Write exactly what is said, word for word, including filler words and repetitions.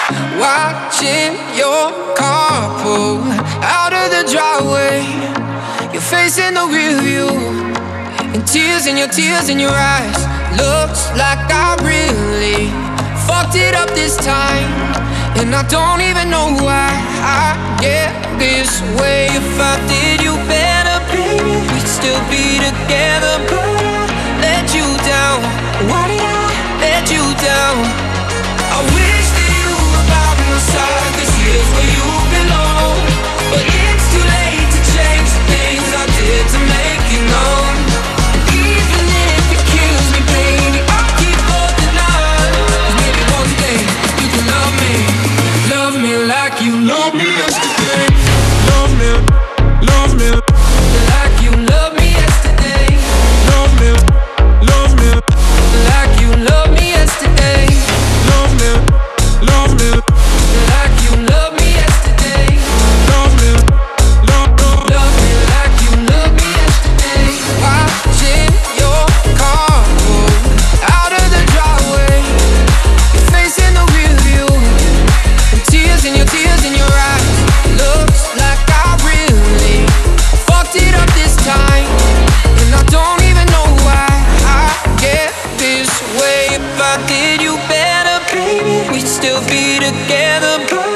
Watching your car pull out of the driveway, your face in the rear view, and tears in your tears in your eyes. Looks like I really fucked it up this time, and I don't even know why I get this way. If I did you better, baby, we'd still be together. But I let you down. Why did I let you down? I wish that you were by my side, 'cause here's where you belong. But it's too late to change the things I did to make you known. And even if it kills me, baby, I'll keep holding on. 'Cause maybe one day you can love me, love me like you loved me yesterday. Love me, love me, like you loved me yesterday. love me, love me, like you loved me yesterday. love me, love me, like you loved me yesterday. love me, love, love. Love me like you loved me yesterday. Watching your car pull out of the driveway, your face in the rear view, and tears in your tears in your eyes. Looks like I really fucked it up this time, and I don't even know why I get this way. If I did you better, baby, we'd still be together. But